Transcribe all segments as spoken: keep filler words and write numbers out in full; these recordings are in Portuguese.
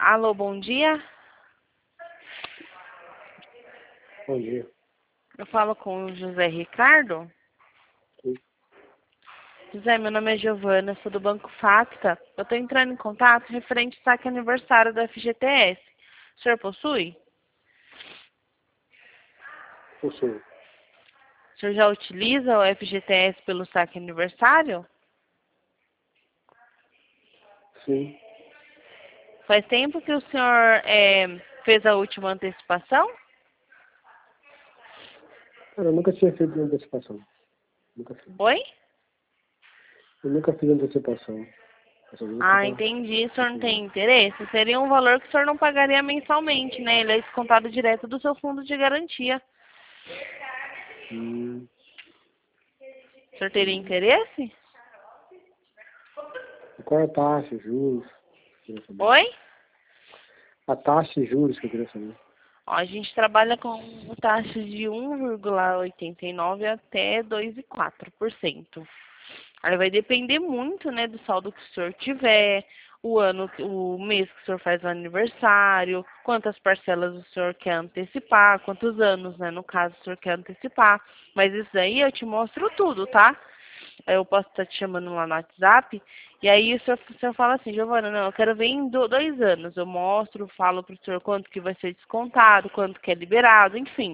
Alô, bom dia. Bom dia. Eu falo com o José Ricardo. Sim. José, meu nome é Giovana, sou do Banco Facta. Eu estou entrando em contato referente ao saque aniversário do F G T S. O senhor possui? Possuo. O senhor já utiliza o F G T S pelo saque aniversário? Sim. Faz tempo que o senhor é, fez a última antecipação? Cara, eu nunca tinha feito antecipação. Nunca fiz. Oi? Eu nunca fiz antecipação. Essa vez Ah, tá- entendi. O senhor não tem interesse? Seria um valor que o senhor não pagaria mensalmente, né? Ele é descontado direto do seu fundo de garantia. Hum, O senhor teria interesse? Qual é a taxa, juros? Queria saber. Oi? A taxa e juros que eu queria saber. Ó, a gente trabalha com taxas de um vírgula oitenta e nove até dois vírgula quatro por cento. Aí vai depender muito, né, do saldo que o senhor tiver, o ano, o mês que o senhor faz o aniversário, quantas parcelas o senhor quer antecipar, quantos anos, né, no caso, o senhor quer antecipar. Mas isso daí eu te mostro tudo, tá? Aí eu posso estar te chamando lá no WhatsApp, e aí o senhor, o senhor fala assim, Giovana, não, eu quero ver em do- dois anos. Eu mostro, falo pro senhor quanto que vai ser descontado, quanto que é liberado, enfim.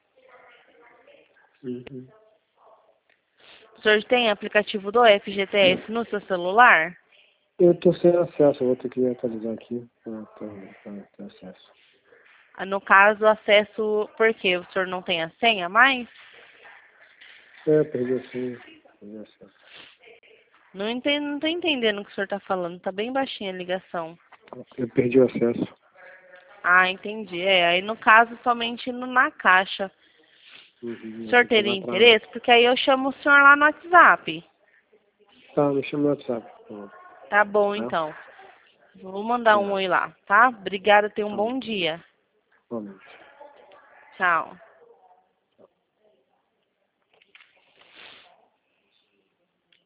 Uhum. O senhor tem aplicativo do F G T S no seu celular? Eu tô sem acesso, eu vou ter que atualizar aqui para ter, pra ter acesso. Ah, no caso, acesso, por quê? O senhor não tem a senha mais? É, perdi a senha. Perdi acesso. Não entendo, não tô entendendo o que o senhor está falando, tá bem baixinha a ligação. Eu perdi o acesso. Ah, entendi. É, aí no caso, somente no, na caixa. O Uhum. Vou senhor ter que ir teria lá pra... interesse? Porque aí eu chamo o senhor lá no WhatsApp. Tá, me chama no WhatsApp, por favor. Tá bom, Tá? então. Vou mandar um Obrigado. oi lá, tá? Obrigada, tenha um Tá bom. bom dia. Boa noite. Tchau.